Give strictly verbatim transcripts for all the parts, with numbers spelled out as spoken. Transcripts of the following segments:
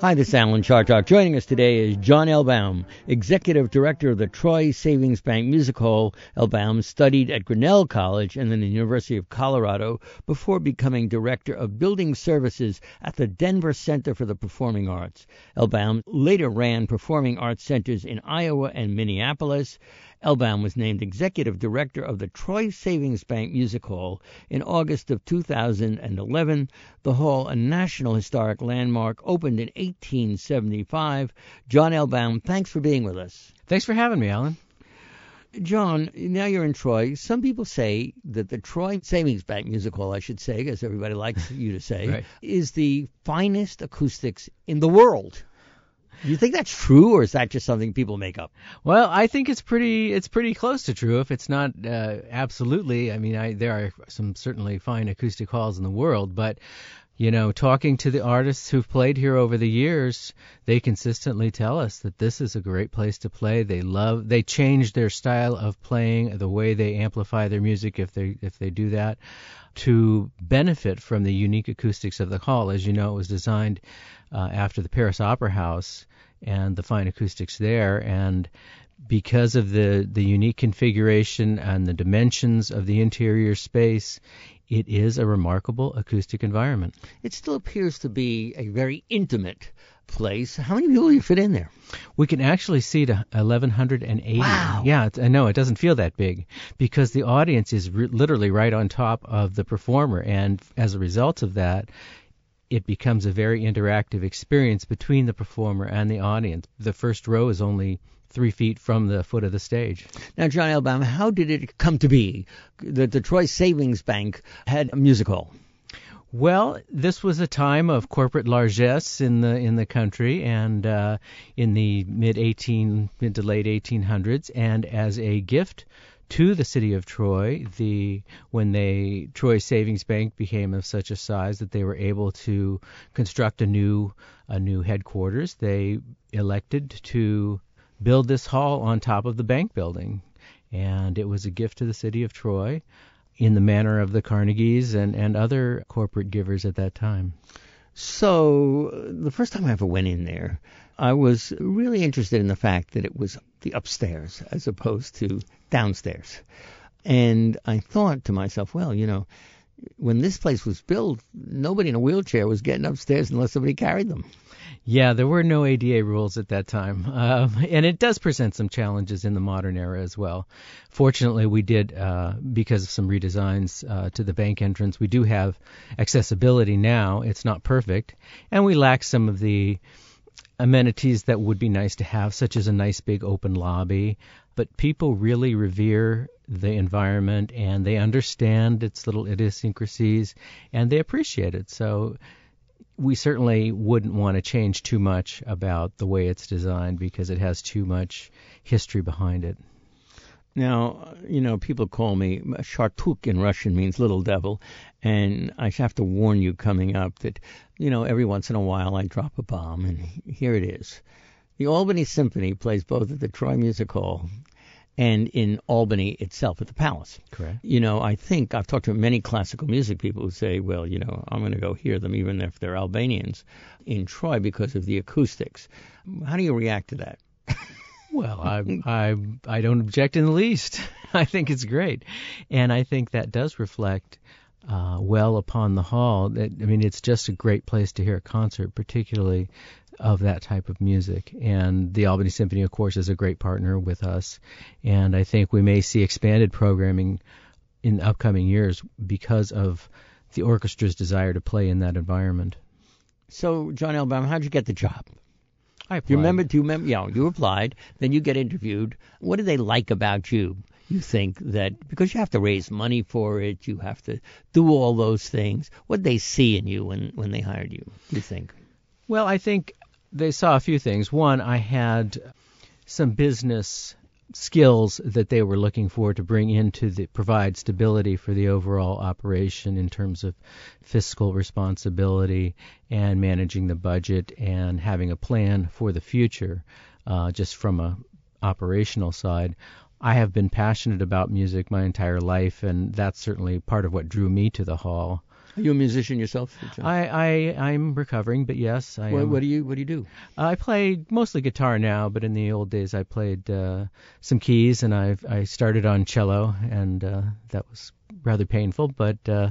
Hi, this is Alan Chartock. Joining us today is John Elbaum, Executive Director of the Troy Savings Bank Music Hall. Elbaum studied at Grinnell College and then the University of Colorado before becoming Director of Building Services at the Denver Center for the Performing Arts. Elbaum later ran performing arts centers in Iowa and Minneapolis. Elbaum was named Executive Director of the Troy Savings Bank Music Hall in August of two thousand eleven. The hall, a National Historic Landmark, opened in eighteen seventy-five. John Elbaum, thanks for being with us. Thanks for having me, Alan. John, now you're in Troy. Some people say that the Troy Savings Bank Music Hall, I should say, as everybody likes you to say, right, is the finest acoustics in the world. Do you think that's true, or is that just something people make up? Well, I think it's pretty it's pretty close to true. If it's not uh, absolutely, I mean, I, there are some certainly fine acoustic halls in the world, but you know, talking to the artists who've played here over the years, they consistently tell us that this is a great place to play. They love, they change their style of playing, the way they amplify their music if they if they do that, to benefit from the unique acoustics of the hall. As you know, it was designed uh, after the Paris Opera House and the fine acoustics there, and because of the, the unique configuration and the dimensions of the interior space, it is a remarkable acoustic environment. It still appears to be a very intimate place. How many people do you fit in there? We can actually seat eleven eighty. Wow. Yeah, I know, it doesn't feel that big because the audience is re- literally right on top of the performer, and as a result of that, it becomes a very interactive experience between the performer and the audience. The first row is only three feet from the foot of the stage. Now, John Elbaum, how did it come to be that the Troy Savings Bank had a music hall? Well, this was a time of corporate largesse in the in the country, and uh, in the mid eighteen mid to late eighteen hundreds, and as a gift to the city of Troy, the when they Troy Savings Bank became of such a size that they were able to construct a new a new headquarters, they elected to build this hall on top of the bank building, and it was a gift to the city of Troy in the manner of the Carnegies and, and other corporate givers at that time. So the first time I ever went in there, I was really interested in the fact that it was the upstairs as opposed to downstairs. And I thought to myself, well, you know, when this place was built, nobody in a wheelchair was getting upstairs unless somebody carried them. Yeah, there were no A D A rules at that time, uh, and it does present some challenges in the modern era as well. Fortunately, we did, uh, because of some redesigns uh, to the bank entrance, we do have accessibility now. It's not perfect, and we lack some of the amenities that would be nice to have, such as a nice big open lobby. But people really revere the environment, and they understand its little idiosyncrasies, and they appreciate it. So we certainly wouldn't want to change too much about the way it's designed because it has too much history behind it. Now, you know, people call me, Shartuk in Russian means little devil, and I have to warn you coming up that, you know, every once in a while I drop a bomb, and here it is. The Albany Symphony plays both at the Troy Music Hall and in Albany itself at the Palace. Correct. You know, I think I've talked to many classical music people who say, well, you know, I'm going to go hear them even if they're Albanians in Troy because of the acoustics. How do you react to that? Well, I I I don't object in the least. I think it's great, and I think that does reflect uh, well upon the hall. That, I mean, it's just a great place to hear a concert, particularly of that type of music. And the Albany Symphony, of course, is a great partner with us, and I think we may see expanded programming in the upcoming years because of the orchestra's desire to play in that environment. So, John Elbaum, how'd you get the job? I applied. Do you remember? Do you remember? Yeah, you applied. Then you get interviewed. What do they like about you? You think that because you have to raise money for it, you have to do all those things. What did they see in you when, when they hired you, do you think? Well, I think they saw a few things. One, I had some business skills that they were looking for to bring in to the, provide stability for the overall operation in terms of fiscal responsibility and managing the budget and having a plan for the future, uh, just from a operational side. I have been passionate about music my entire life, and that's certainly part of what drew me to the hall. Are you a musician yourself, John? I, I I'm recovering, but yes, I What, am. what do you What do you do? I play mostly guitar now, but in the old days I played uh, some keys, and I I started on cello, and uh, that was rather painful, but uh,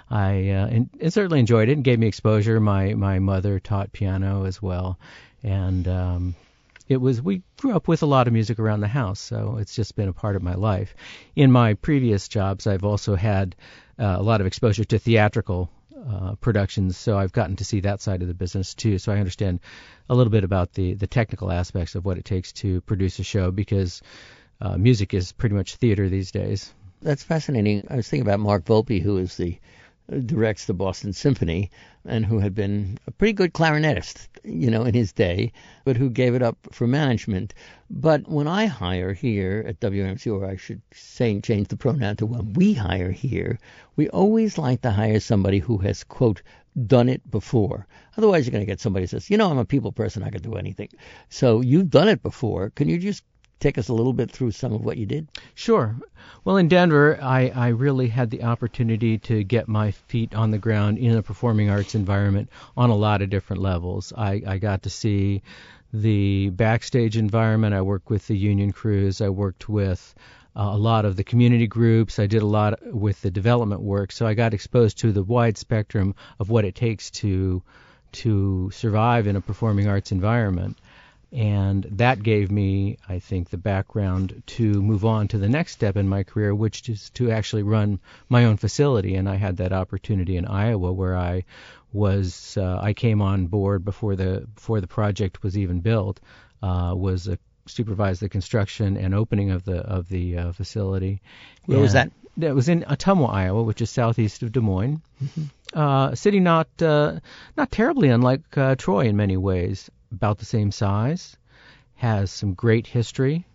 I uh, and, and certainly enjoyed it and gave me exposure. My my mother taught piano as well, and um, it was we grew up with a lot of music around the house, so it's just been a part of my life. In my previous jobs, I've also had uh, a lot of exposure to theatrical uh, productions, so I've gotten to see that side of the business too. So I understand a little bit about the the technical aspects of what it takes to produce a show, because uh, music is pretty much theater these days. That's fascinating. I was thinking about Mark Volpe, who is the directs the Boston Symphony, and who had been a pretty good clarinetist, you know, in his day, but who gave it up for management. But when I hire here at W M C, or I should say change the pronoun to when we hire here, we always like to hire somebody who has, quote, done it before. Otherwise, you're going to get somebody who says, you know, I'm a people person, I can do anything. So you've done it before. Can you just take us a little bit through some of what you did? Sure. Well, in Denver, I, I really had the opportunity to get my feet on the ground in a performing arts environment on a lot of different levels. I, I got to see the backstage environment. I worked with the union crews. I worked with uh, a lot of the community groups. I did a lot with the development work. So I got exposed to the wide spectrum of what it takes to to survive in a performing arts environment. And that gave me, I think, the background to move on to the next step in my career, which is to actually run my own facility. And I had that opportunity in Iowa, where I was, uh, I came on board before the before the project was even built, uh, was a, supervised the construction and opening of the of the uh, facility. Where was that? That was in Ottumwa, Iowa, which is southeast of Des Moines. Mm-hmm. Uh, a city not uh, not terribly unlike uh, Troy in many ways. About the same size, has some great history,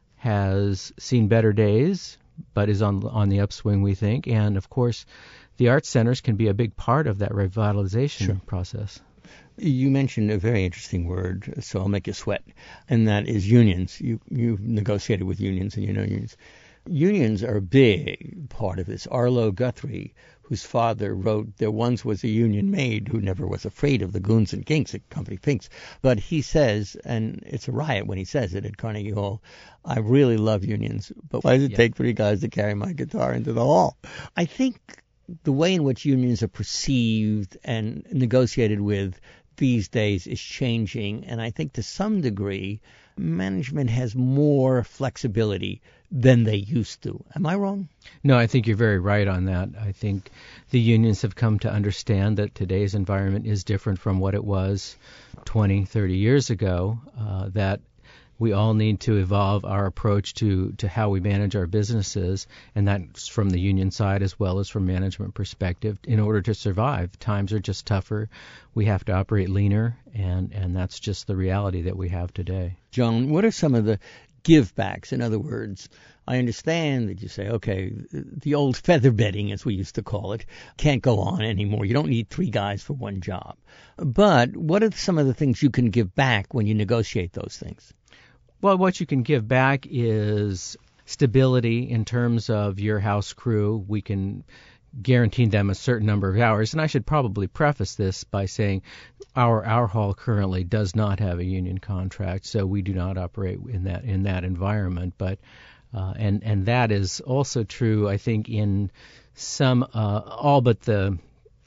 has seen better days, but is on on the upswing, we think. And, of course, the arts centers can be a big part of that revitalization Sure. process. You mentioned a very interesting word, so I'll make you sweat, and that is unions. You, you've negotiated with unions, and you know unions. Unions are a big part of this. Arlo Guthrie, whose father wrote, "There once was a union maid who never was afraid of the goons and kinks at Company Finks." But he says, and it's a riot when he says it at Carnegie Hall, "I really love unions, but why does it Yeah. take three guys to carry my guitar into the hall?" I think the way in which unions are perceived and negotiated with these days is changing, and I think to some degree management has more flexibility than they used to. Am I wrong? No, I think you're very right on that. I think the unions have come to understand that today's environment is different from what it was twenty, thirty years ago, uh, that we all need to evolve our approach to, to how we manage our businesses, and that's from the union side as well as from management perspective, in order to survive. Times are just tougher. We have to operate leaner, and, and that's just the reality that we have today. Joan, what are some of the give backs? In other words, I understand that you say, okay, the old feather bedding, as we used to call it, can't go on anymore. You don't need three guys for one job. But what are some of the things you can give back when you negotiate those things? Well, what you can give back is stability in terms of your house crew. We can guarantee them a certain number of hours. And I should probably preface this by saying our our hall currently does not have a union contract, so we do not operate in that in that environment. But uh, and and that is also true, I think, in some uh, all but the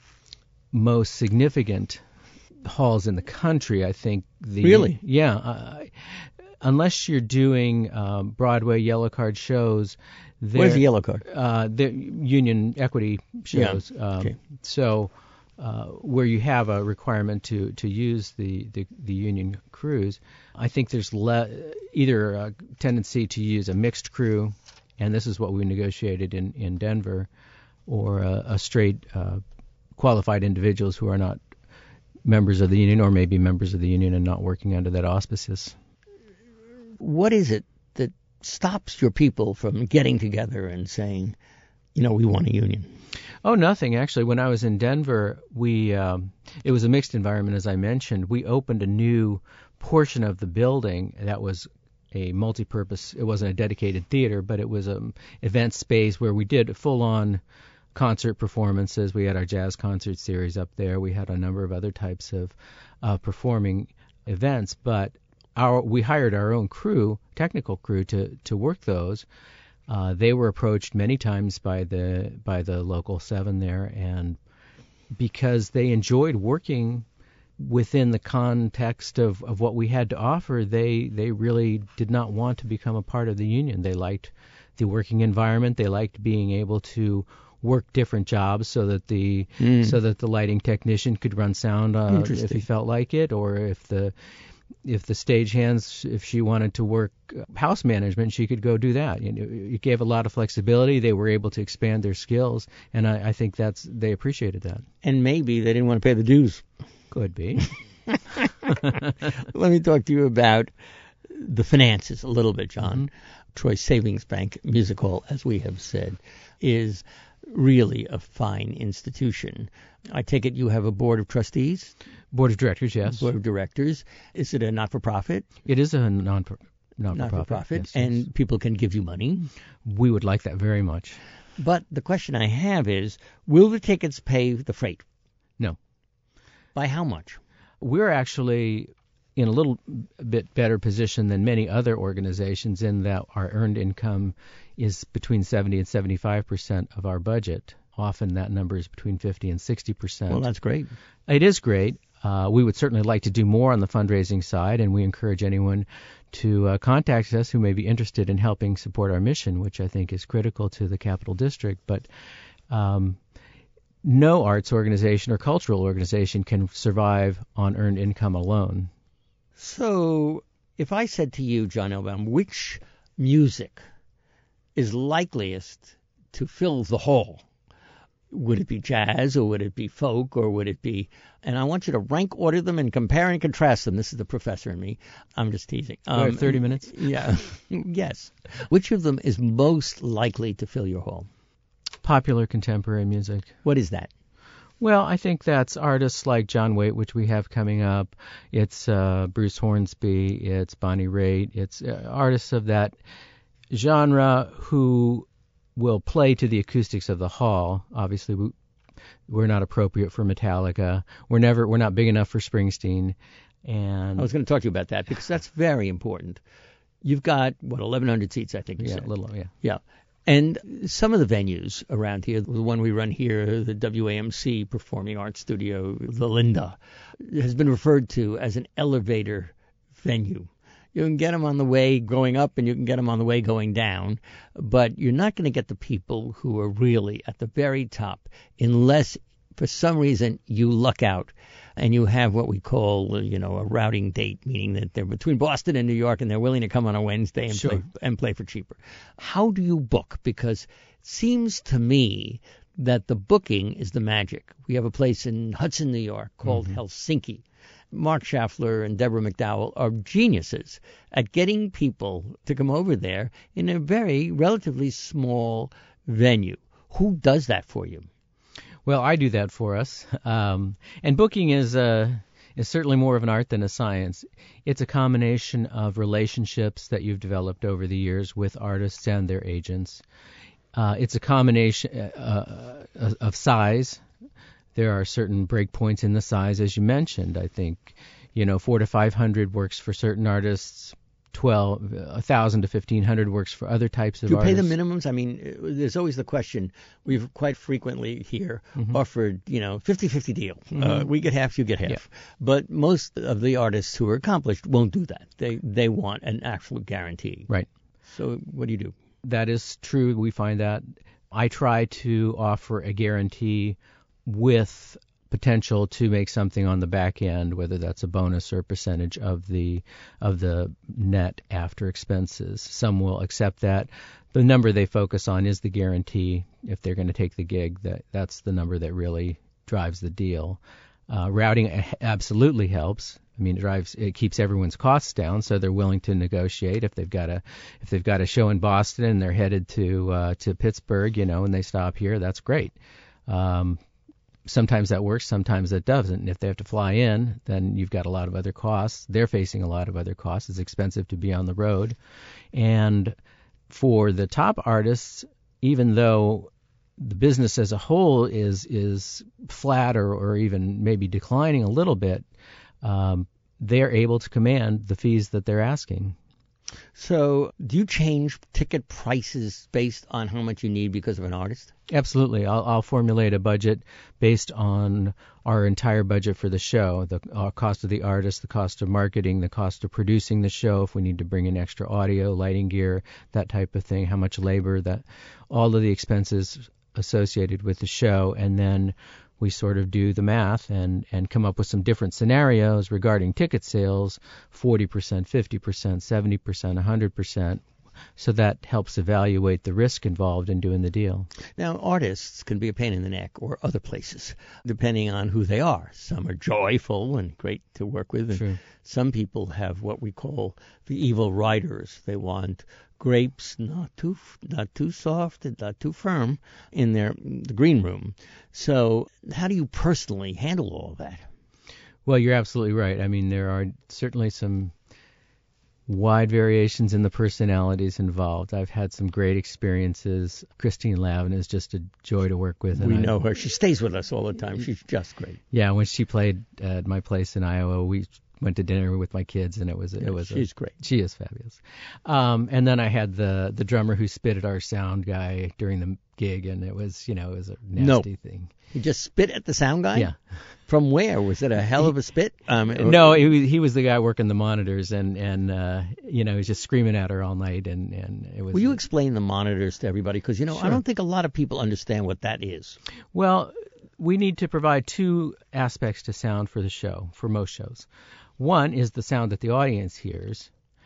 most significant halls in the country. I think the Really? yeah. Uh, Unless you're doing um, Broadway yellow card shows, Where's the yellow card? Uh, the union equity shows. Yeah. Um, Okay. So uh, where you have a requirement to, to use the, the, the union crews, I think there's le- either a tendency to use a mixed crew, and this is what we negotiated in, in Denver, or a, a straight uh, qualified individuals who are not members of the union, or maybe members of the union and not working under that auspices. What is it that stops your people from getting together and saying, you know, we want a union? Oh, nothing. Actually, when I was in Denver, we um, it was a mixed environment, as I mentioned. We opened a new portion of the building that was a multi-purpose. It wasn't a dedicated theater, but it was an event space where we did full-on concert performances. We had our jazz concert series up there. We had a number of other types of uh, performing events, but our we hired our own crew, technical crew, to to work those. Uh, they were approached many times by the by the local seven there, and because they enjoyed working within the context of, of what we had to offer, they they really did not want to become a part of the union. They liked the working environment. They liked being able to work different jobs so that the mm. so that the lighting technician could run sound uh, if he felt like it, or if the if the stagehands, if she wanted to work house management, she could go do that. You know, it gave a lot of flexibility. They were able to expand their skills, and I, I think that's they appreciated that. And maybe they didn't want to pay the dues. Could be. Let me talk to you about the finances a little bit, John. Mm-hmm. Troy Savings Bank Music Hall, as we have said, is really a fine institution. I take it you have a board of trustees? Board of directors, yes. Board of directors. Is it a not-for-profit? It is a non not-for-profit. Not-for-profit, yes, and yes. people can give you money? We would like that very much. But the question I have is, will the tickets pay the freight? No. By how much? We're actually in a little bit better position than many other organizations in that our earned income is between seventy and seventy-five percent of our budget. Often that number is between fifty and sixty percent. Well, that's great. It is great. Uh, we would certainly like to do more on the fundraising side, and we encourage anyone to uh, contact us who may be interested in helping support our mission, which I think is critical to the Capital District. But um, no arts organization or cultural organization can survive on earned income alone. So if I said to you, John Elbaum, which music is likeliest to fill the hall? Would it be jazz, or would it be folk, or would it be... And I want you to rank order them and compare and contrast them. This is the professor in me. I'm just teasing. Um, we have thirty minutes? Yeah. Yes. Which of them is most likely to fill your hall? Popular contemporary music. What is that? Well, I think that's artists like John Waite, which we have coming up. It's uh, Bruce Hornsby. It's Bonnie Raitt. It's uh, artists of that genre who will play to the acoustics of the hall. Obviously, we, we're not appropriate for Metallica. We're never. We're not big enough for Springsteen. And I was going to talk to you about that because that's very important. You've got what eleven hundred seats, I think you yeah, said. a little, yeah, yeah. And some of the venues around here, the one we run here, the W A M C Performing Arts Studio, the Linda, has been referred to as an elevator venue. You can get them on the way going up and you can get them on the way going down, but you're not going to get the people who are really at the very top unless for some reason you luck out and you have what we call, you know, a routing date, meaning that they're between Boston and New York and they're willing to come on a Wednesday and, sure. play, and play for cheaper. How do you book? Because it seems to me that the booking is the magic. We have a place in Hudson, New York called mm-hmm. Helsinki. Mark Schaffler and Deborah McDowell are geniuses at getting people to come over there in a very relatively small venue. Who does that for you? Well, I do that for us. Um, and booking is uh, is certainly more of an art than a science. It's a combination of relationships that you've developed over the years with artists and their agents. Uh, it's a combination uh, of size. There are certain breakpoints in the size, as you mentioned. I think, you know, four to five hundred works for certain artists. Twelve, a thousand to fifteen hundred works for other types of artists. Do you artists. pay the minimums? I mean, there's always the question. We've quite frequently here mm-hmm. offered, you know, fifty-fifty deal. Mm-hmm. Uh, we get half, you get half. Yeah. But most of the artists who are accomplished won't do that. They they want an absolute guarantee. Right. So what do you do? That is true. We find that. I try to offer a guarantee with potential to make something on the back end, whether that's a bonus or percentage of the of the net after expenses. Some will accept that. The number they focus on is the guarantee. If they're going to take the gig, that that's the number that really drives the deal. Uh, routing absolutely helps. I mean, it drives it keeps everyone's costs down, so they're willing to negotiate. If they've got a if they've got a show in Boston and they're headed to uh, to Pittsburgh, you know, and they stop here, that's great. Um, Sometimes that works, sometimes it doesn't. And if they have to fly in, then you've got a lot of other costs. They're facing a lot of other costs. It's expensive to be on the road. And for the top artists, even though the business as a whole is is flat or, or even maybe declining a little bit, um, they're able to command the fees that they're asking. So do you change ticket prices based on how much you need because of an artist? Absolutely. I'll, I'll formulate a budget based on our entire budget for the show, the uh, cost of the artist, the cost of marketing, the cost of producing the show, if we need to bring in extra audio, lighting gear, that type of thing, how much labor, that all of the expenses associated with the show, and then we sort of do the math and, and come up with some different scenarios regarding ticket sales, forty percent, fifty percent, seventy percent, one hundred percent. So that helps evaluate the risk involved in doing the deal. Now, artists can be a pain in the neck, or other places, depending on who they are. Some are joyful and great to work with. And True. Some people have what we call the evil riders. They want grapes not too not too soft and not too firm in their the green room. So how do you personally handle all of that? Well, you're absolutely right. I mean, there are certainly some wide variations in the personalities involved. I've had some great experiences. Christine Lavin is just a joy to work with. We and know I, her. She stays with us all the time. She's just great. Yeah, when she played at my place in Iowa, we went to dinner with my kids, and it was Yeah, it was she's a, great. She is fabulous. Um, and then I had the the drummer who spit at our sound guy during the gig, and it was you know it was a nasty No. thing. He just spit at the sound guy? Yeah. From where? Was it a hell of a spit? Um, No, he was, he was the guy working the monitors, and and uh, you know he was just screaming at her all night, and, and it was. Will you explain the monitors to everybody? Because you know Sure. I don't think a lot of people understand what that is. Well, we need to provide two aspects to sound for the show, for most shows. One is the sound that the audience hears,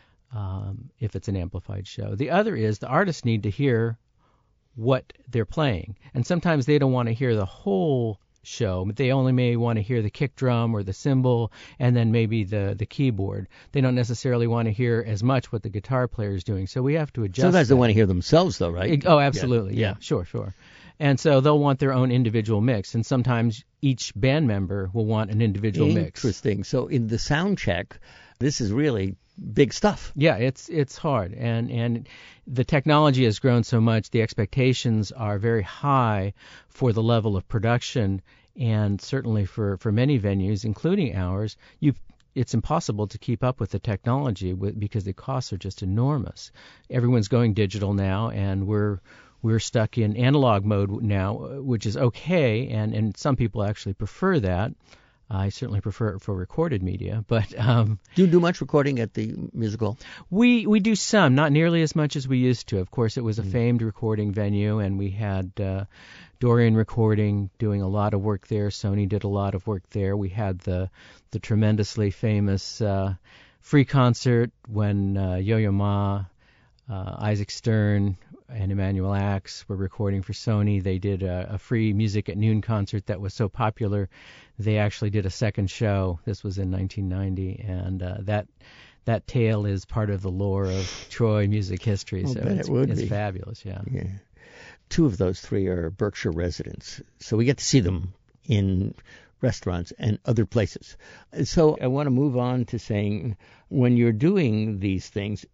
um, if it's an amplified show. The other is the artists need to hear what they're playing. And sometimes they don't want to hear the whole show, but they only may want to hear the kick drum or the cymbal and then maybe the, the keyboard. They don't necessarily want to hear as much what the guitar player is doing. So we have to adjust. Sometimes they that. want to hear themselves, though, right? Oh, absolutely. Yeah. Yeah. yeah, sure, sure. And so they'll want their own individual mix, and sometimes each band member will want an individual mix. Interesting. So in the sound check, this is really big stuff. Yeah, it's it's hard, and and the technology has grown so much. The expectations are very high for the level of production, and certainly for, for many venues, including ours, you. It's impossible to keep up with the technology with, because the costs are just enormous. Everyone's going digital now, and we're we're stuck in analog mode now, which is okay, and, and some people actually prefer that. I certainly prefer it for recorded media, but um, do you do much recording at the musical? We we do some, not nearly as much as we used to. Of course, it was a Mm. famed recording venue, and we had uh, Dorian Recording doing a lot of work there. Sony did a lot of work there. We had the the tremendously famous uh, free concert when uh, Yo-Yo Ma, uh, Isaac Stern, and Emmanuel Axe were recording for Sony. They did a, a free Music at Noon concert that was so popular, they actually did a second show. This was in nineteen ninety, and uh, that that tale is part of the lore of Troy music history. I'll So bet it's, it would it's be. fabulous, yeah. Yeah. Two of those three are Berkshire residents, so we get to see them in restaurants and other places. So I want to move on to saying, when you're doing these things,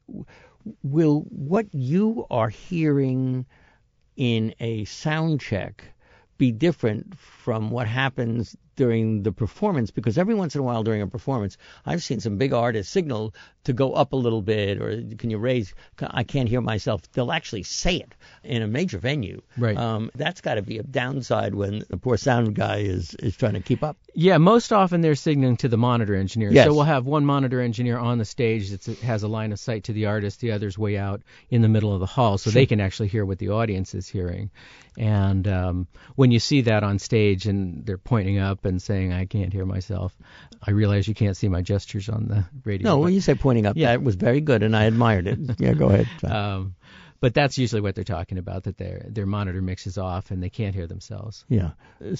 will what you are hearing in a sound check be different from what happens during the performance? Because every once in a while during a performance, I've seen some big artists signal to go up a little bit, or can you raise, I can't hear myself. They'll actually say it in a major venue. Right. Um, that's got to be a downside when the poor sound guy is, is trying to keep up. Yeah, most often they're signaling to the monitor engineer. Yes. So we'll have one monitor engineer on the stage that has a line of sight to the artist, the other's way out in the middle of the hall, so Sure. they can actually hear what the audience is hearing. And um, when you see that on stage and they're pointing up and saying, I can't hear myself, I realize you can't see my gestures on the radio. No, but, when you say pointing up, Yeah. that was very good, and I admired it. Yeah, go ahead. um, but that's usually what they're talking about, that their their monitor mix is off and they can't hear themselves. Yeah.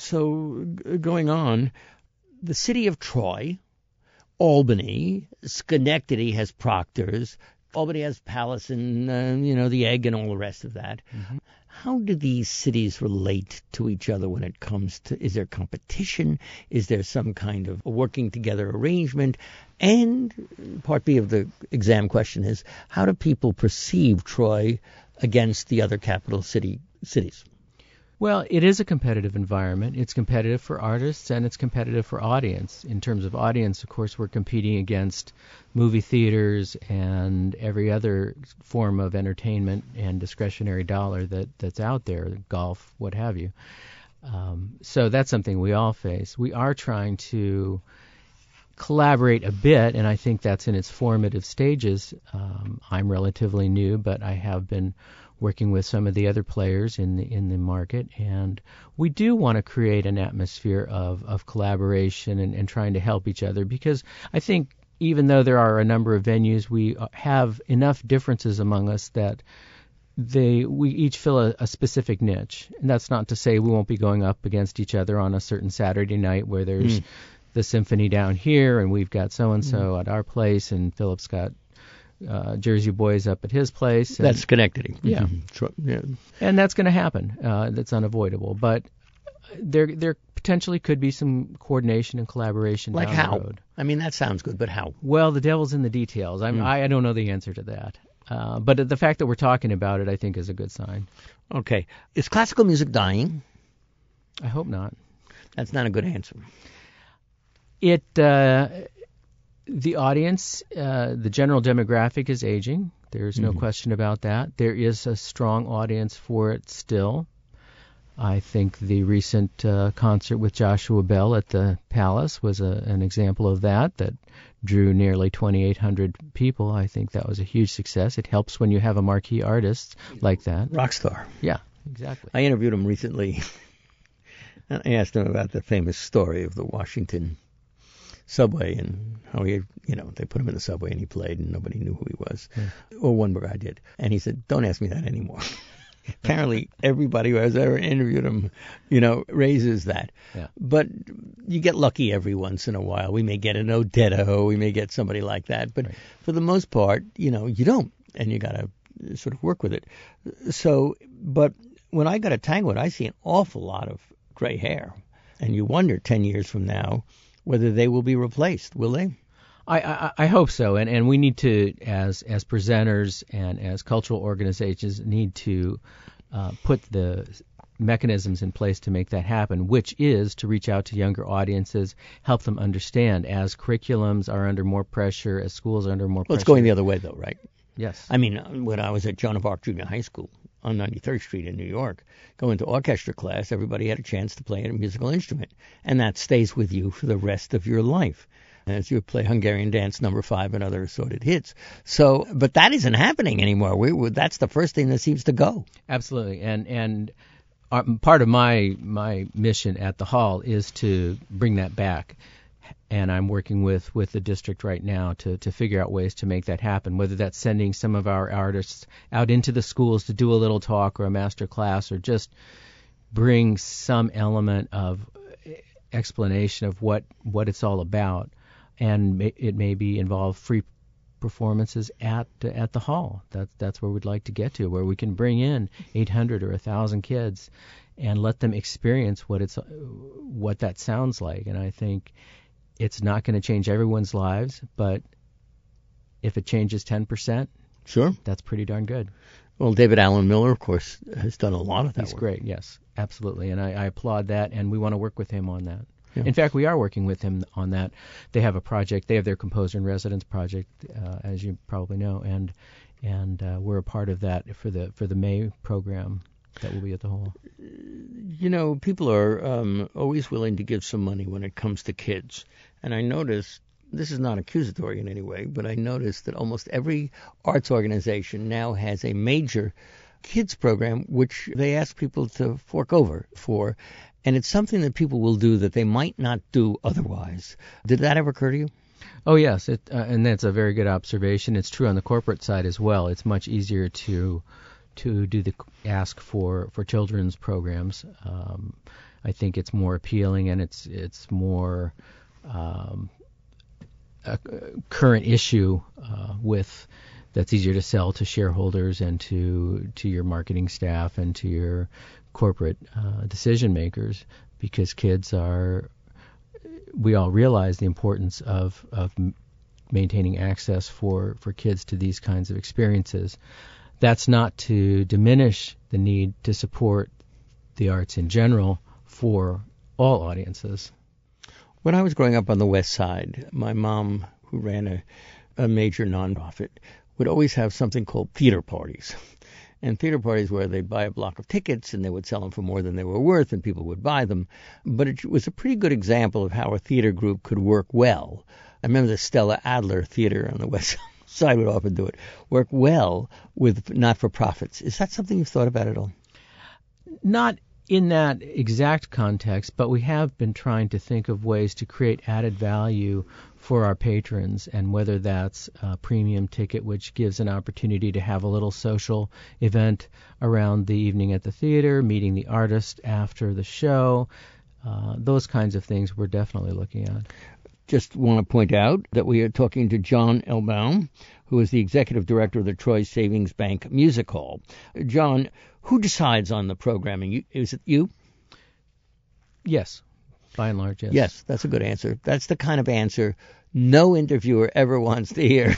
So g- going on, the city of Troy, Albany, Schenectady has Proctor's, Albany has Palace and, uh, you know, the Egg and all the rest of that. Mm-hmm. How do these cities relate to each other when it comes to, is there competition? Is there some kind of working together arrangement? And part B of the exam question is, how do people perceive Troy against the other capital city cities? Well, it is a competitive environment. It's competitive for artists and it's competitive for audience. In terms of audience, of course, we're competing against movie theaters and every other form of entertainment and discretionary dollar that, that's out there, golf, what have you. Um, so that's something we all face. We are trying to collaborate a bit, and I think that's in its formative stages. Um, I'm relatively new, but I have been working with some of the other players in the in the market, and we do want to create an atmosphere of, of collaboration and, and trying to help each other, because I think even though there are a number of venues, we have enough differences among us that they we each fill a, a specific niche. And that's not to say we won't be going up against each other on a certain Saturday night where there's mm. the symphony down here and we've got so-and-so mm. at our place and Philip's got Uh, Jersey Boys up at his place. And, that's Schenectady. Yeah. Mm-hmm. yeah. And that's going to happen. Uh, that's unavoidable. But there there potentially could be some coordination and collaboration like down how? the road. I mean, that sounds good, but how? Well, the devil's in the details. I'm, mm. I, I don't know the answer to that. Uh, but the fact that we're talking about it, I think, is a good sign. Okay. Is classical music dying? I hope not. That's not a good answer. It... Uh, The audience, uh, the general demographic is aging. There's no mm-hmm. question about that. There is a strong audience for it still. I think the recent uh, concert with Joshua Bell at the Palace was a, an example of that, that drew nearly twenty-eight hundred people. I think that was a huge success. It helps when you have a marquee artist like that. Rock star. Yeah, exactly. I interviewed him recently. I asked him about the famous story of the Washington subway and how he, you know, they put him in the subway and he played and nobody knew who he was. Yeah. Or one guy did. And he said, don't ask me that anymore. Apparently everybody who has ever interviewed him, you know, raises that. Yeah. But you get lucky every once in a while. We may get an Odetto, we may get somebody like that. But right. for the most part, you know, you don't. And you got to sort of work with it. So, but when I got a Tanglewood, I see an awful lot of gray hair. And you wonder ten years from now whether they will be replaced, will they? I, I, I hope so, and, and we need to, as as presenters and as cultural organizations, need to uh, put the mechanisms in place to make that happen, which is to reach out to younger audiences, help them understand as curriculums are under more pressure, as schools are under more well, pressure. It's going the other way, though, right? Yes. I mean, when I was at Joan of Arc Junior High School on ninety-third Street in New York, going to orchestra class, everybody had a chance to play a musical instrument, and that stays with you for the rest of your life as you play Hungarian Dance Number Five and other assorted hits. So, but that isn't happening anymore. We, we, that's the first thing that seems to go. Absolutely, and and our, part of my my mission at the Hall is to bring that back. And I'm working with, with the district right now to, to figure out ways to make that happen, whether that's sending some of our artists out into the schools to do a little talk or a master class, or just bring some element of explanation of what, what it's all about. And may, it may be involve free performances at at the Hall. That's, that's where we'd like to get to, where we can bring in eight hundred or one thousand kids and let them experience what it's what that sounds like. And I think it's not going to change everyone's lives, but if it changes ten percent, sure, that's pretty darn good. Well, David Allen Miller, of course, has done a lot of that He's work. great, yes, absolutely, and I, I applaud that, and we want to work with him on that. Yeah. In fact, we are working with him on that. They have a project. They have their Composer in Residence project, uh, as you probably know, and and uh, we're a part of that for the for the May program that will be at the Hall. You know, people are um, always willing to give some money when it comes to kids. And I noticed, this is not accusatory in any way, but I noticed that almost every arts organization now has a major kids program which they ask people to fork over for. And it's something that people will do that they might not do otherwise. Did that ever occur to you? Oh, yes, it, uh, and that's a very good observation. It's true on the corporate side as well. It's much easier to to do the ask for, for children's programs. Um, I think it's more appealing and it's it's more um, a current issue uh, with that's easier to sell to shareholders and to to your marketing staff and to your corporate uh, decision makers, because kids are, we all realize the importance of of maintaining access for, for kids to these kinds of experiences. That's not to diminish the need to support the arts in general for all audiences. When I was growing up on the West Side, my mom, who ran a, a major nonprofit, would always have something called theater parties. And theater parties where they'd buy a block of tickets and they would sell them for more than they were worth and people would buy them. But it was a pretty good example of how a theater group could work well. I remember the Stella Adler Theater on the West Side would often do it, work well with not-for-profits. Is that something you've thought about at all? Not in that exact context, but we have been trying to think of ways to create added value for our patrons, and whether that's a premium ticket, which gives an opportunity to have a little social event around the evening at the theater, meeting the artist after the show, uh, those kinds of things we're definitely looking at. Just want to point out that we are talking to John Elbaum, who is the executive director of the Troy Savings Bank Music Hall. John, who decides on the programming? You, is it you? Yes, by and large, yes. Yes, that's a good answer. That's the kind of answer no interviewer ever wants to hear.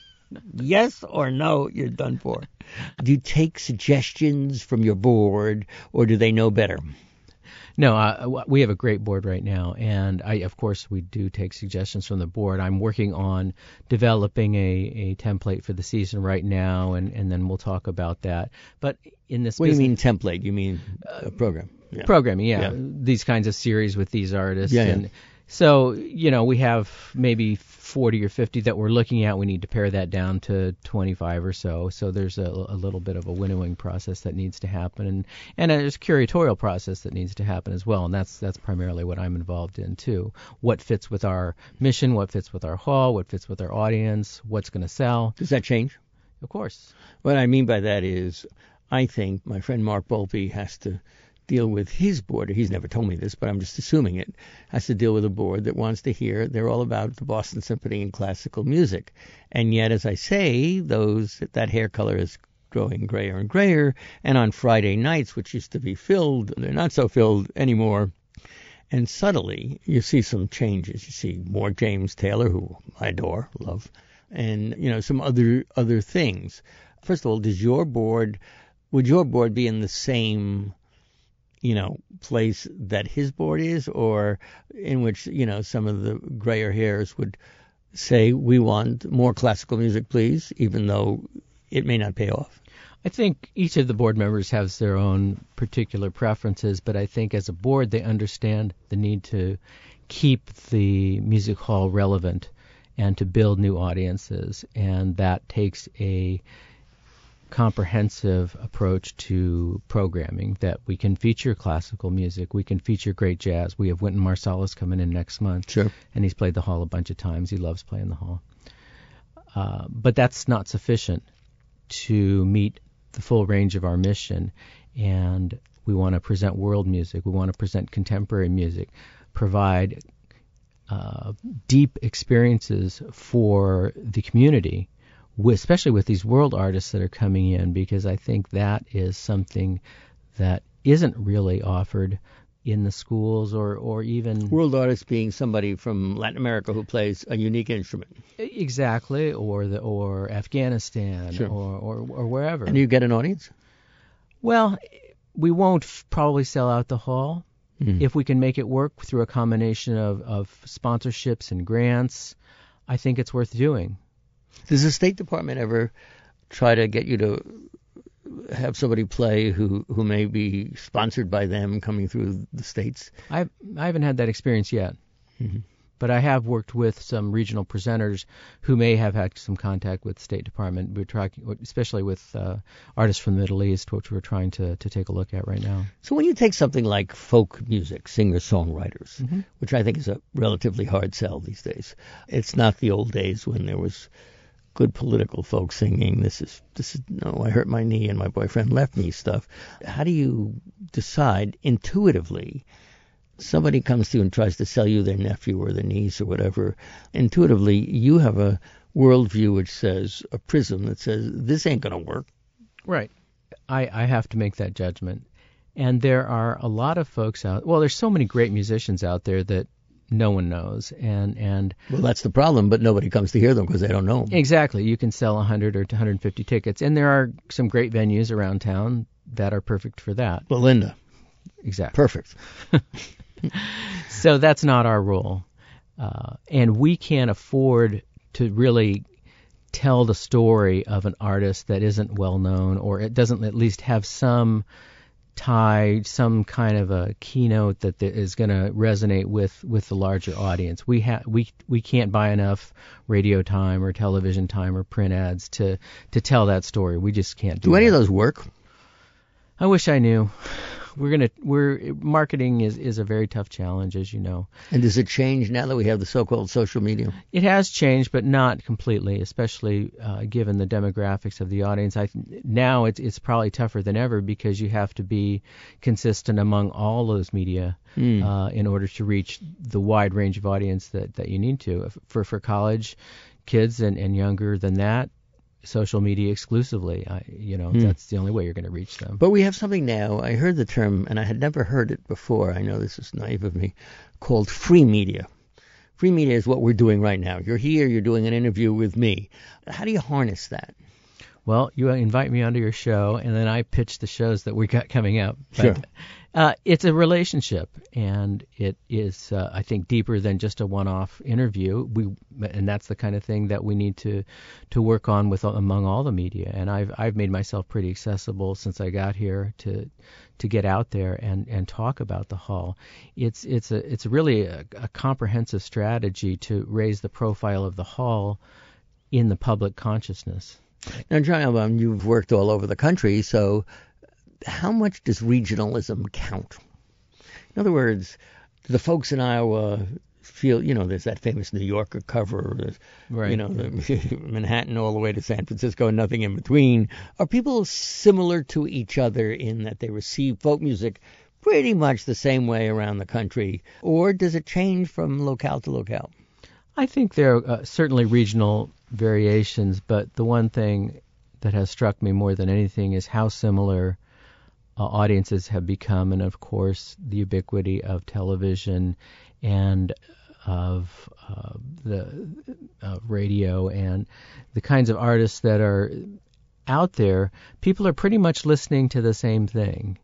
Yes or no, you're done for. Do you take suggestions from your board, or do they know better? No, uh, we have a great board right now, and I, of course, we do take suggestions from the board. I'm working on developing a, a template for the season right now, and, and then we'll talk about that. But in this, what business, do you mean template? You mean a program? Yeah. Programming, yeah. yeah. These kinds of series with these artists. Yeah, and yeah. So, you know, we have maybe forty or fifty that we're looking at. We need to pare that down to twenty-five or so. So there's a, a little bit of a winnowing process that needs to happen, and and there's a curatorial process that needs to happen as well. And that's that's primarily what I'm involved in too. What fits with our mission? What fits with our hall? What fits with our audience? What's going to sell? Does that change? Of course. What I mean by that is, I think my friend Mark Bolpe has to deal with his board. He's never told me this, but I'm just assuming it. Has to deal with a board that wants to hear they're all about the Boston Symphony and classical music. And yet, as I say, those that hair color is growing grayer and grayer. And on Friday nights, which used to be filled, they're not so filled anymore. And subtly, you see some changes. You see more James Taylor, who I adore, love, and you know some other other things. First of all, does your board, would your board be in the same you know, place that his board is, or in which, you know, some of the grayer hairs would say, we want more classical music, please, even though it may not pay off? I think each of the board members has their own particular preferences, but I think as a board they understand the need to keep the music hall relevant and to build new audiences, and that takes a comprehensive approach to programming, that we can feature classical music, we can feature great jazz. We have Wynton Marsalis coming in next month, sure, and he's played the hall a bunch of times. He loves playing the hall. Uh, but that's not sufficient to meet the full range of our mission, and we want to present world music, we want to present contemporary music, provide uh, deep experiences for the community, especially with these world artists that are coming in, because I think that is something that isn't really offered in the schools or, or even... World artists being somebody from Latin America who plays a unique instrument. Exactly, or the or Afghanistan, sure, or, or, or wherever. And you get an audience? Well, we won't f- probably sell out the hall. Mm-hmm. If we can make it work through a combination of, of sponsorships and grants, I think it's worth doing. Does the State Department ever try to get you to have somebody play who, who may be sponsored by them coming through the states? I I haven't had that experience yet, mm-hmm. but I have worked with some regional presenters who may have had some contact with the State Department. We're trying, especially with uh, artists from the Middle East, which we're trying to, to take a look at right now. So when you take something like folk music, singer-songwriters, mm-hmm. which I think is a relatively hard sell these days, it's not the old days when there was good political folk singing, this is, this is, no, I hurt my knee and my boyfriend left me stuff. How do you decide intuitively? Somebody comes to you and tries to sell you their nephew or their niece or whatever. Intuitively, you have a worldview which says, a prism that says, this ain't going to work. Right. I, I have to make that judgment. And there are a lot of folks out, well, there's so many great musicians out there that no one knows, and and well, that's the problem. But nobody comes to hear them because they don't know them. Exactly. You can sell one hundred or one hundred fifty tickets, and there are some great venues around town that are perfect for that. Belinda. exactly. Perfect. So that's not our role. Uh, and we can't afford to really tell the story of an artist that isn't well known, or it doesn't at least have some tie, some kind of a keynote that th- is going to resonate with, with the larger audience. We ha- we we can't buy enough radio time or television time or print ads to to tell that story. We just can't do. Do any that. of those work? I wish I knew. We're gonna we're marketing is, is a very tough challenge, as you know. And does it change now that we have the so-called social media? It has changed, but not completely, especially uh, given the demographics of the audience. I now it's it's probably tougher than ever because you have to be consistent among all those media mm. uh, in order to reach the wide range of audience that, that you need to. For for college kids and, and younger than that, social media exclusively. I, you know, hmm. that's the only way you're going to reach them. But we have something now. I heard the term, and I had never heard it before. I know this is naive of me, called free media. Free media is what we're doing right now. You're here, you're doing an interview with me. How do you harness that? Well, you invite me onto your show, and then I pitch the shows that we got coming up. But, sure. Uh, it's a relationship, and it is, uh, I think, deeper than just a one-off interview. We, and that's the kind of thing that we need to, to work on with among all the media. And I've I've made myself pretty accessible since I got here to to get out there and, and talk about the Hall. It's it's a it's really a, a comprehensive strategy to raise the profile of the Hall in the public consciousness. Now, John Elbaum, you've worked all over the country, so how much does regionalism count? In other words, do the folks in Iowa feel, you know, there's that famous New Yorker cover, there's, right. you know, the Manhattan all the way to San Francisco and nothing in between. Are people similar to each other in that they receive folk music pretty much the same way around the country, or does it change from locale to locale? I think there are uh, certainly regional variations, but the one thing that has struck me more than anything is how similar uh, audiences have become, and of course the ubiquity of television and of uh, the uh, radio and the kinds of artists that are out there. People are pretty much listening to the same thing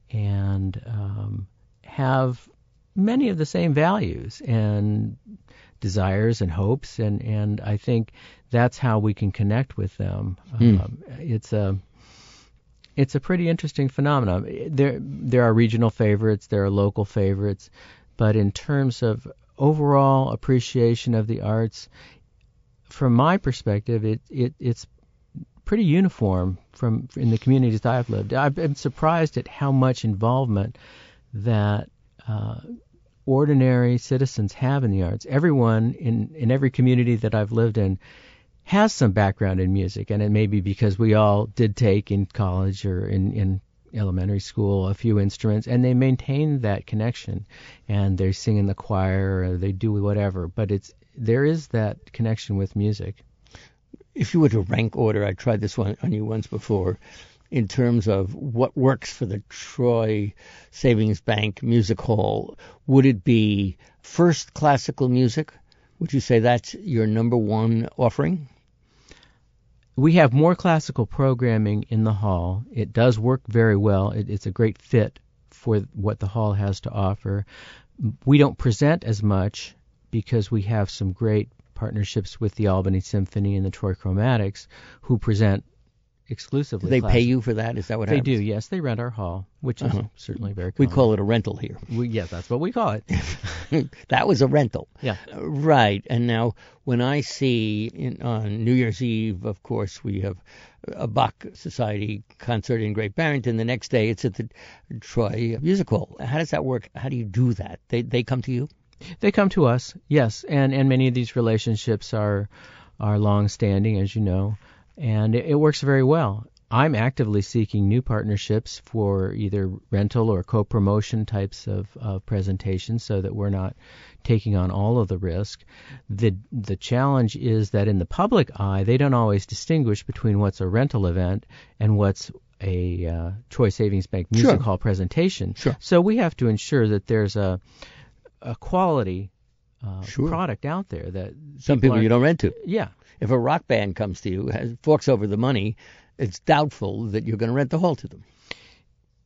and um, have many of the same values and desires and hopes, and, and I think that's how we can connect with them. Mm. Um, it's a it's a pretty interesting phenomenon. There there are regional favorites, there are local favorites, but in terms of overall appreciation of the arts, from my perspective, it, it it's pretty uniform from in the communities I've lived. I've been surprised at how much involvement that uh, ordinary citizens have in the arts. Everyone in, in every community that I've lived in has some background in music, and it may be because we all did take in college or in, in elementary school a few instruments, and they maintain that connection, and they sing in the choir or they do whatever, but it's there is that connection with music. If you were to rank order, I tried this one on you once before, in terms of what works for the Troy Savings Bank Music Hall, would it be first classical music? Would you say that's your number one offering? We have more classical programming in the hall. It does work very well. It, it's a great fit for what the hall has to offer. We don't present as much because we have some great partnerships with the Albany Symphony and the Troy Chromatics, who present exclusively. Do they classical. Pay you for that? Is that what they happens? do? Yes, they rent our hall, which is uh-huh. certainly very common. We call it a rental here. We, yes, that's what we call it. That was a rental. Yeah. Right. And now, when I see in, on New Year's Eve, of course, we have a Bach Society concert in Great Barrington. The next day, it's at the Troy Music Hall. How does that work? How do you do that? They they come to you? They come to us, yes, and and many of these relationships are are long-standing, as you know. And it, it works very well. I'm actively seeking new partnerships for either rental or co-promotion types of, of presentations so that we're not taking on all of the risk. The the challenge is that in the public eye, they don't always distinguish between what's a rental event and what's a uh, Troy Savings Bank Music Sure. Hall presentation. Sure. So we have to ensure that there's a, a quality uh, Sure. product out there that Some people are, you don't rent to. Yeah. If a rock band comes to you, has, forks over the money, it's doubtful that you're going to rent the hall to them.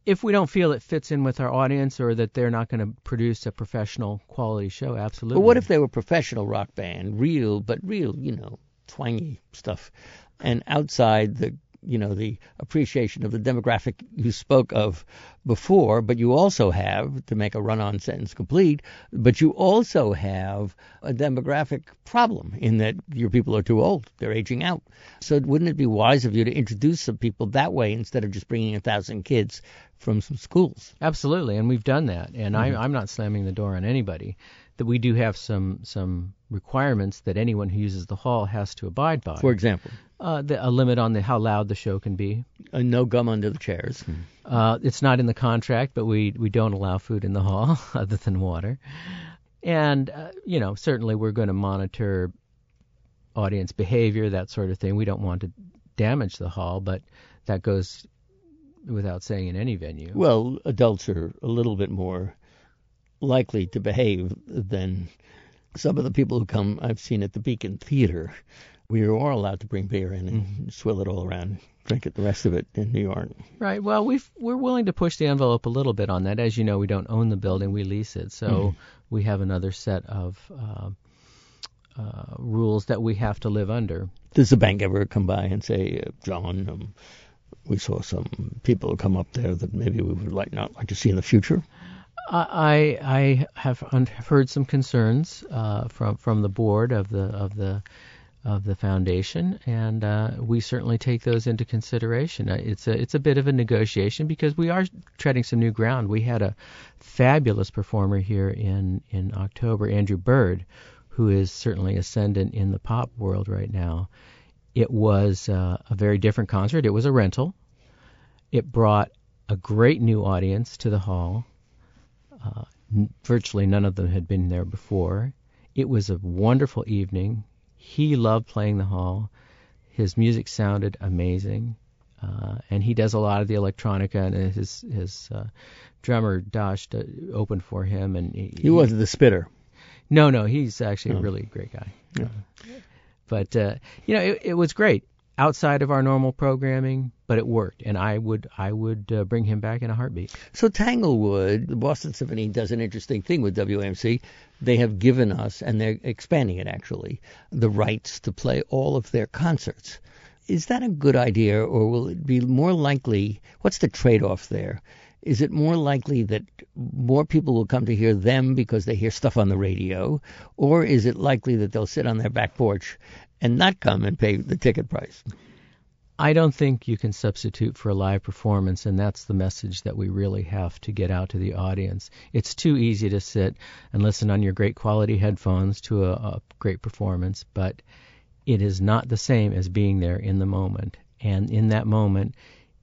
If we don't feel it fits in with our audience or that they're not going to produce a professional quality show, absolutely. But what if they were a professional rock band, real, but real, you know, twangy stuff, and outside the, you know, the appreciation of the demographic you spoke of before, but you also have, to make a run-on sentence complete, but you also have a demographic problem in that your people are too old. They're aging out. So wouldn't it be wise of you to introduce some people that way instead of just bringing a thousand kids from some schools? Absolutely, and we've done that. And Mm-hmm. I, I'm not slamming the door on anybody. That we do have some some requirements that anyone who uses the hall has to abide by. For example, Uh, the, a limit on the how loud the show can be. uh, no gum under the chairs. Uh, it's not in the contract, but we we don't allow food in the hall other than water. And uh, you know, certainly we're going to monitor audience behavior, that sort of thing. We don't want to damage the hall, but that goes without saying in any venue. Well, adults are a little bit more likely to behave than some of the people who come, I've seen at the Beacon Theater. We are all allowed to bring beer in and mm-hmm. swill it all around, drink it the rest of it in New York. Right. Well, we've, we're willing to push the envelope a little bit on that. As you know, we don't own the building, we lease it. So mm-hmm. we have another set of uh, uh, rules that we have to live under. Does the bank ever come by and say, uh, John, um, we saw some people come up there that maybe we would like not like to see in the future? I I have heard some concerns uh, from from the board of the of the of the foundation, and uh, we certainly take those into consideration. It's a it's a bit of a negotiation because we are treading some new ground. We had a fabulous performer here in in October, Andrew Bird, who is certainly ascendant in the pop world right now. It was uh, a very different concert. It was a rental. It brought a great new audience to the hall. Uh, n- virtually none of them had been there before. It was a wonderful evening. He loved playing the hall. His music sounded amazing, uh, and he does a lot of the electronica. And his his uh, drummer Dash uh, opened for him, and he, he wasn't the spitter. No, no, he's actually no. a really great guy. Yeah. Uh, but uh, you know, it, it was great. Outside of our normal programming, but it worked, and I would I would uh, bring him back in a heartbeat. So Tanglewood, the Boston Symphony, does an interesting thing with W A M C. They have given us, and they're expanding it actually, the rights to play all of their concerts. Is that a good idea, or will it be more likely, what's the trade-off there? Is it more likely that more people will come to hear them because they hear stuff on the radio, or is it likely that they'll sit on their back porch and not come and pay the ticket price? I don't think you can substitute for a live performance, and that's the message that we really have to get out to the audience. It's too easy to sit and listen on your great quality headphones to a, a great performance, but it is not the same as being there in the moment. And in that moment,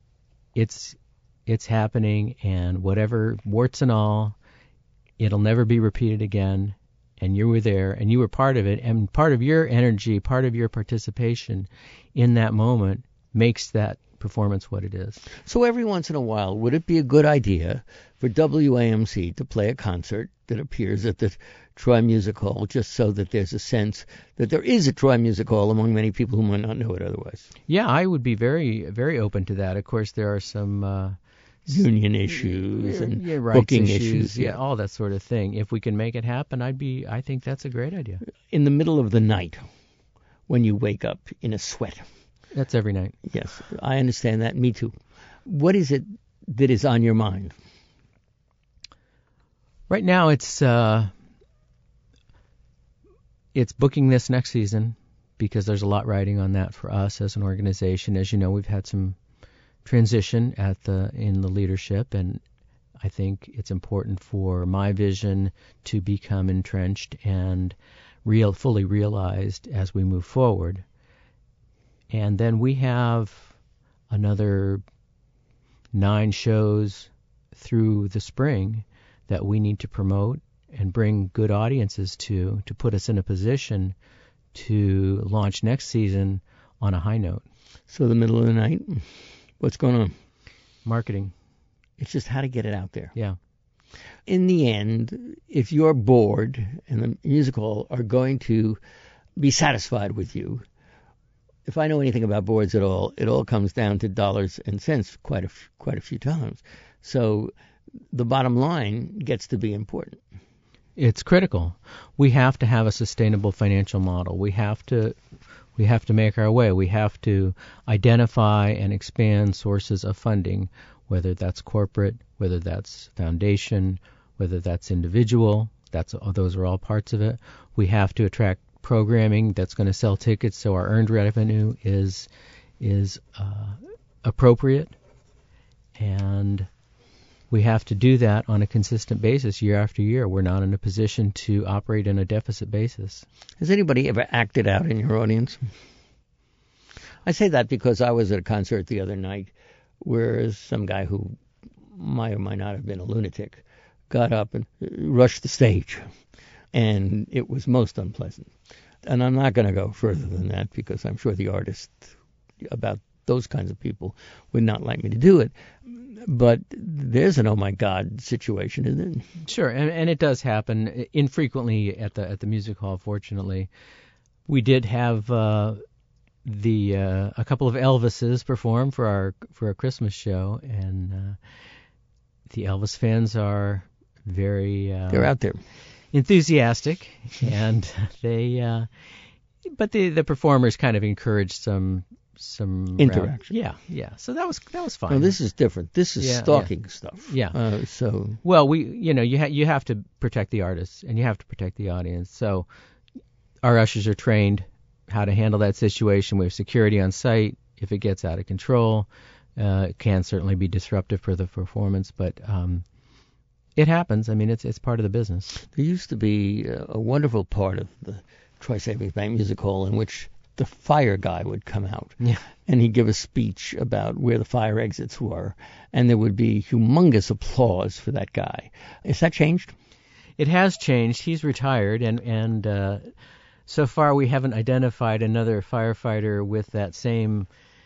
it's it's happening, and whatever, warts and all, it'll never be repeated again. And you were there, and you were part of it, and part of your energy, part of your participation in that moment makes that performance what it is. So every once in a while, would it be a good idea for W A M C to play a concert that appears at the Troy Music Hall, just so that there's a sense that there is a Troy Music Hall among many people who might not know it otherwise? Yeah, I would be very, very open to that. Of course, there are some uh, union issues and yeah, rights booking issues, issues, yeah, all that sort of thing. If we can make it happen, I'd be. I think that's a great idea. In the middle of the night, when you wake up in a sweat. That's every night. Yes, I understand that. Me too. What is it that is on your mind? Right now, it's uh, it's booking this next season because there's a lot riding on that for us as an organization. As you know, we've had some transition at the in the leadership, and I think it's important for my vision to become entrenched and real fully realized as we move forward. And then we have another nine shows through the spring that we need to promote and bring good audiences to to put us in a position to launch next season on a high note. So the middle of the night, what's going on? Marketing. It's just how to get it out there. Yeah. In the end, if your board and the music hall are going to be satisfied with you, if I know anything about boards at all, it all comes down to dollars and cents quite a, f- quite a few times. So the bottom line gets to be important. It's critical. We have to have a sustainable financial model. We have to we have to make our way. We have to identify and expand sources of funding, whether that's corporate, whether that's foundation, whether that's individual. That's those are all parts of it. We have to attract programming that's going to sell tickets so our earned revenue is is uh, appropriate, and we have to do that on a consistent basis year after year. We're not in a position to operate in a deficit basis. Has anybody ever acted out in your audience? I say that because I was at a concert the other night where some guy who might or might not have been a lunatic got up and rushed the stage, and it was most unpleasant. And I'm not going to go further than that because I'm sure the artist about those kinds of people would not like me to do it. But there's an oh my God situation, isn't it? Sure, and, and it does happen infrequently at the at the music hall. Fortunately, we did have uh, the uh, a couple of Elvises perform for our for our Christmas show, and uh, the Elvis fans are very uh, they're out there enthusiastic, and they uh, but the the performers kind of encouraged some. Some interaction. Round, yeah, yeah. So that was that was fine. No, this is different. This is yeah, stalking yeah. stuff. Yeah. Uh, so well, we you know you ha- you have to protect the artists and you have to protect the audience. So our ushers are trained how to handle that situation. We have security on site. If it gets out of control, uh, it can certainly be disruptive for the performance, but um, it happens. I mean, it's it's part of the business. There used to be a wonderful part of the Troy Savings Bank Music Hall in which the fire guy would come out, yeah. and he'd give a speech about where the fire exits were, and there would be humongous applause for that guy. Has that changed? It has changed. He's retired, and and uh, so far we haven't identified another firefighter with that same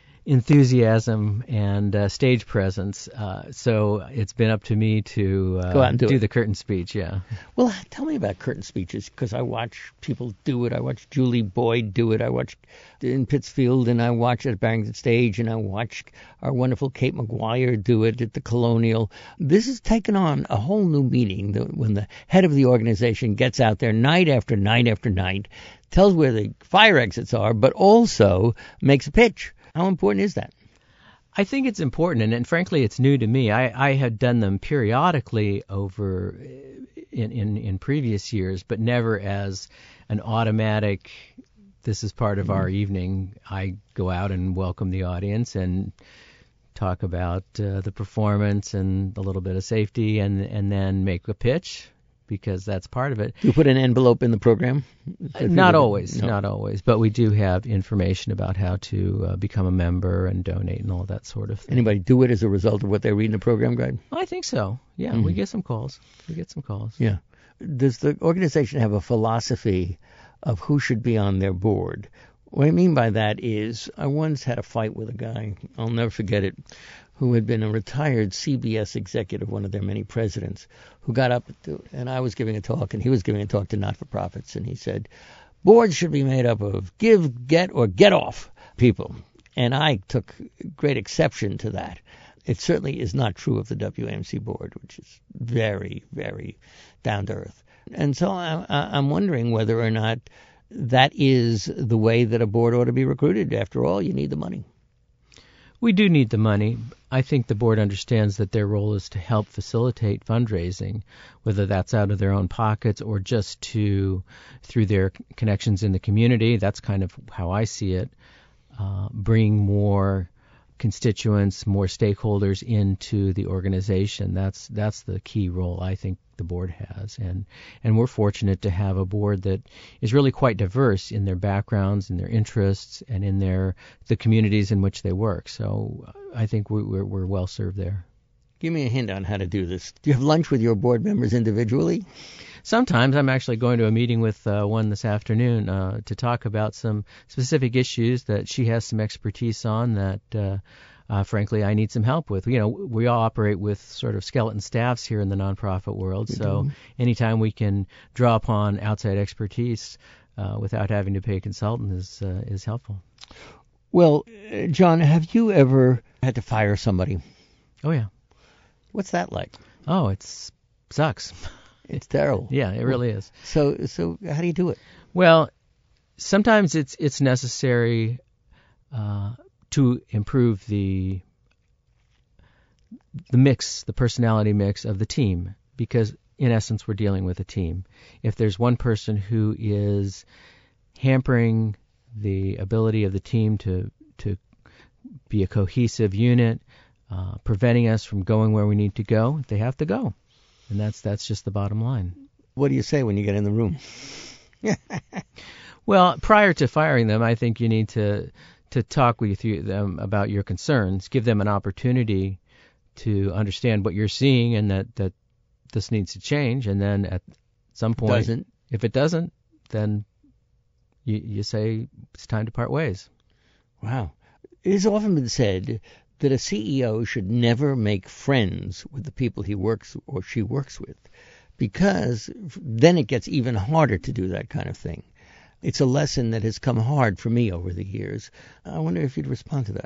enthusiasm and uh, stage presence. Uh, so it's been up to me to uh, Go out and do, do it. the curtain speech. Yeah. Well, tell me about curtain speeches, because I watch people do it. I watch Julie Boyd do it. I watch in Pittsfield, and I watch at Barrington Stage, and I watch our wonderful Kate McGuire do it at the Colonial. This has taken on a whole new meaning when the head of the organization gets out there night after night after night, tells where the fire exits are, but also makes a pitch. How important is that? I think it's important, and, and frankly, it's new to me. I, I had done them periodically over in, in, in previous years, but never as an automatic, this is part of our evening. I go out and welcome the audience and talk about uh, the performance and a little bit of safety, and, and then make a pitch, because that's part of it. You put an envelope in the program? Uh, not always, no. not always. But we do have information about how to uh, become a member and donate and all that sort of thing. Anybody do it as a result of what they read in the program guide? I think so. Yeah, Mm-hmm. we get some calls. We get some calls. Yeah. Does the organization have a philosophy of who should be on their board? What I mean by that is, I once had a fight with a guy, I'll never forget it, who had been a retired C B S executive, one of their many presidents, who got up, to, and I was giving a talk, and he was giving a talk to not-for-profits, and he said, boards should be made up of give, get, or get off people. And I took great exception to that. It certainly is not true of the W A M C board, which is very, very down to earth. And so I, I'm wondering whether or not that is the way that a board ought to be recruited. After all, you need the money. We do need the money. I think the board understands that their role is to help facilitate fundraising, whether that's out of their own pockets or just to through their connections in the community. That's kind of how I see it. Uh, bring more constituents, more stakeholders into the organization. That's that's the key role I think the board has, and and we're fortunate to have a board that is really quite diverse in their backgrounds, in their interests, and in their the communities in which they work. So I think we, we're we're well served there. Give me a hint on how to do this. Do you have lunch with your board members individually? Sometimes. I'm actually going to a meeting with uh, one this afternoon uh, to talk about some specific issues that she has some expertise on that, uh, uh, frankly, I need some help with. You know, we all operate with sort of skeleton staffs here in the nonprofit world, We so do. anytime we can draw upon outside expertise uh, without having to pay a consultant is uh, is helpful. Well, uh, John, have you ever had to fire somebody? Oh, yeah. What's that like? Oh, it sucks. It's terrible. Yeah, it really is. So, so how do you do it? Well, sometimes it's it's necessary uh, to improve the the mix, the personality mix of the team, because in essence we're dealing with a team. If there's one person who is hampering the ability of the team to to be a cohesive unit, uh, preventing us from going where we need to go, they have to go, and that's that's just the bottom line. What do you say when you get in the room? Well, prior to firing them, I think you need to to talk with you, them about your concerns, give them an opportunity to understand what you're seeing and that, that this needs to change, and then at some point, Doesn't. if it doesn't, then you, you say it's time to part ways. Wow. It has often been said that a C E O should never make friends with the people he works or she works with, because then it gets even harder to do that kind of thing. It's a lesson that has come hard for me over the years. I wonder if you'd respond to that.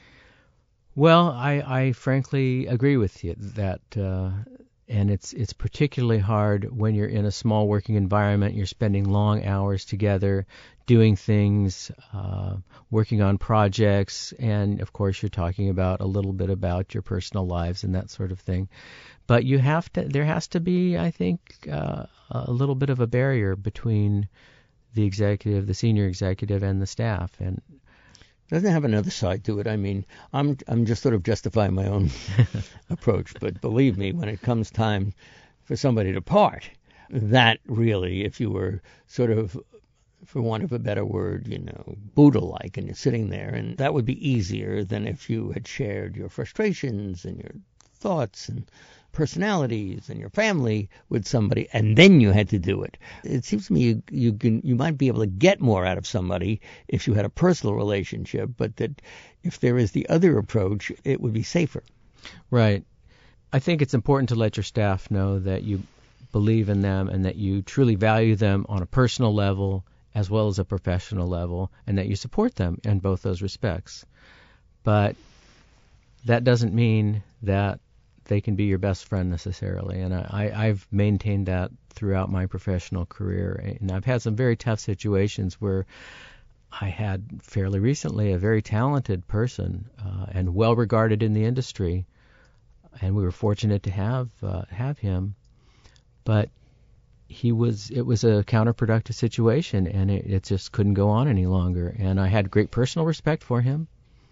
Well, I, I frankly agree with you that, uh, and it's it's particularly hard when you're in a small working environment. You're spending long hours together, doing things, uh, working on projects, and of course you're talking about a little bit about your personal lives and that sort of thing. But you have to. There has to be, I think, uh, a little bit of a barrier between the executive, the senior executive, and the staff. And doesn't it have another side to it? I mean, I'm I'm just sort of justifying my own approach, but believe me, when it comes time for somebody to part, that really, if you were sort of, for want of a better word, you know, Buddha-like, and you're sitting there, and that would be easier than if you had shared your frustrations and your thoughts and personalities and your family with somebody, and then you had to do it. It seems to me you you can you might be able to get more out of somebody if you had a personal relationship, but that if there is the other approach, it would be safer. Right. I think it's important to let your staff know that you believe in them and that you truly value them on a personal level as well as a professional level, and that you support them in both those respects. But that doesn't mean that they can be your best friend necessarily, and I, I've maintained that throughout my professional career. And I've had some very tough situations where I had fairly recently a very talented person uh, and well regarded in the industry, and we were fortunate to have uh, have him, but he was it was a counterproductive situation, and it, it just couldn't go on any longer. And I had great personal respect for him,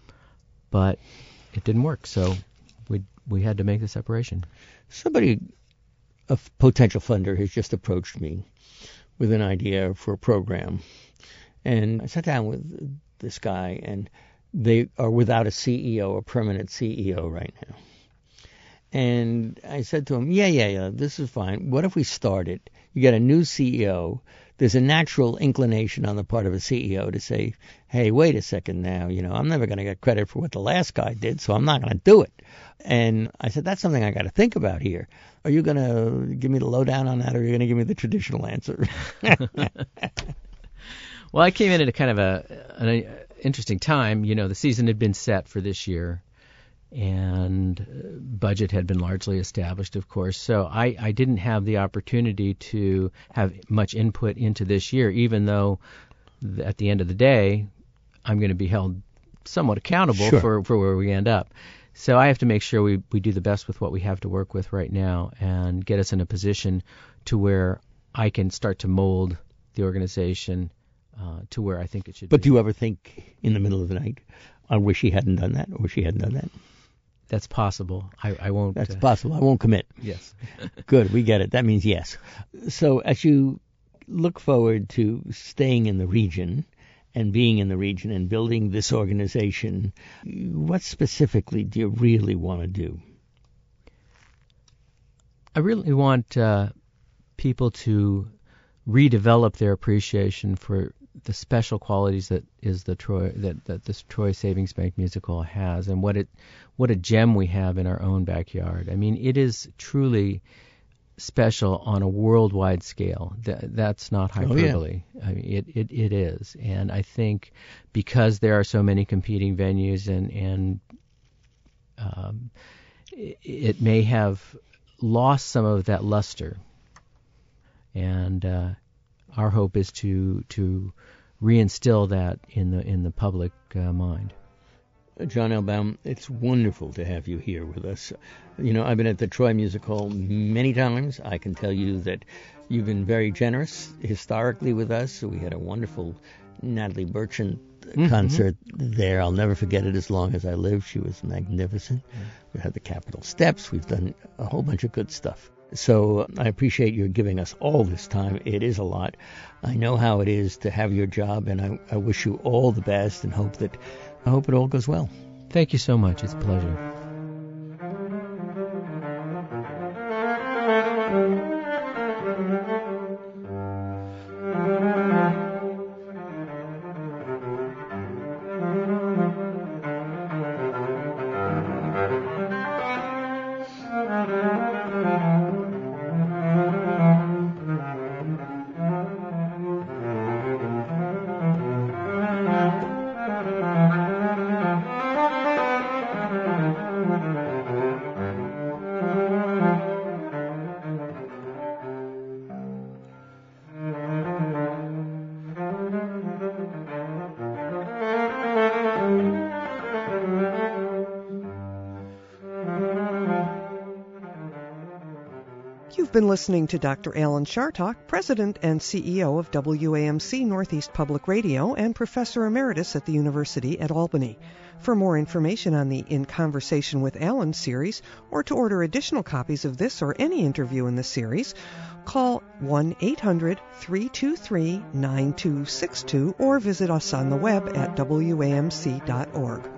but it didn't work, so we we had to make the separation. Somebody, a potential funder, has just approached me with an idea for a program. And I sat down with this guy, and they are without a C E O, a permanent C E O right now. And I said to him, yeah, yeah, yeah, this is fine. What if we started? You get a new C E O. There's a natural inclination on the part of a C E O to say, hey, wait a second now, you know, I'm never going to get credit for what the last guy did, so I'm not going to do it. And I said, that's something I got to think about here. Are you going to give me the lowdown on that, or are you going to give me the traditional answer? Well, I came in at a kind of a an interesting time. You know, the season had been set for this year, and budget had been largely established, of course. So I, I didn't have the opportunity to have much input into this year, even though th- at the end of the day, I'm going to be held somewhat accountable Sure. for, for where we end up. So I have to make sure we, we do the best with what we have to work with right now and get us in a position to where I can start to mold the organization uh, to where I think it should But be. do you ever think in the middle of the night, I wish he hadn't done that, or she hadn't done that? That's possible. I, I won't. That's uh, possible. I won't commit. Yes. Good, we get it. That means yes. So as you look forward to staying in the region and being in the region and building this organization, what specifically do you really want to do? I really want uh, people to redevelop their appreciation for the special qualities that is the Troy that, that this Troy Savings Bank Music Hall has, and what it what a gem we have in our own backyard. I mean, it is truly special on a worldwide scale. That, that's not hyperbole. Oh, yeah. I mean, it, it it is, and I think because there are so many competing venues and and um, it may have lost some of that luster. And uh, our hope is to to reinstill that in the in the public uh, mind. John Elbaum, it's wonderful to have you here with us. You know, I've been at the Troy Music Hall many times. I can tell you that you've been very generous historically with us. We had a wonderful Natalie Bertrand mm-hmm. concert there. I'll never forget it as long as I live. She was magnificent. Mm-hmm. We had the Capitol Steps. We've done a whole bunch of good stuff. So I appreciate your giving us all this time. It is a lot. I know how it is to have your job, and I, I wish you all the best and hope that I hope it all goes well. Thank you so much. It's a pleasure. You've been listening to Doctor Alan Chartock, President and C E O of W A M C Northeast Public Radio and Professor Emeritus at the University at Albany. For more information on the In Conversation with Alan series, or to order additional copies of this or any interview in the series, call one eight hundred, three two three, nine two six two or visit us on the web at W A M C dot org.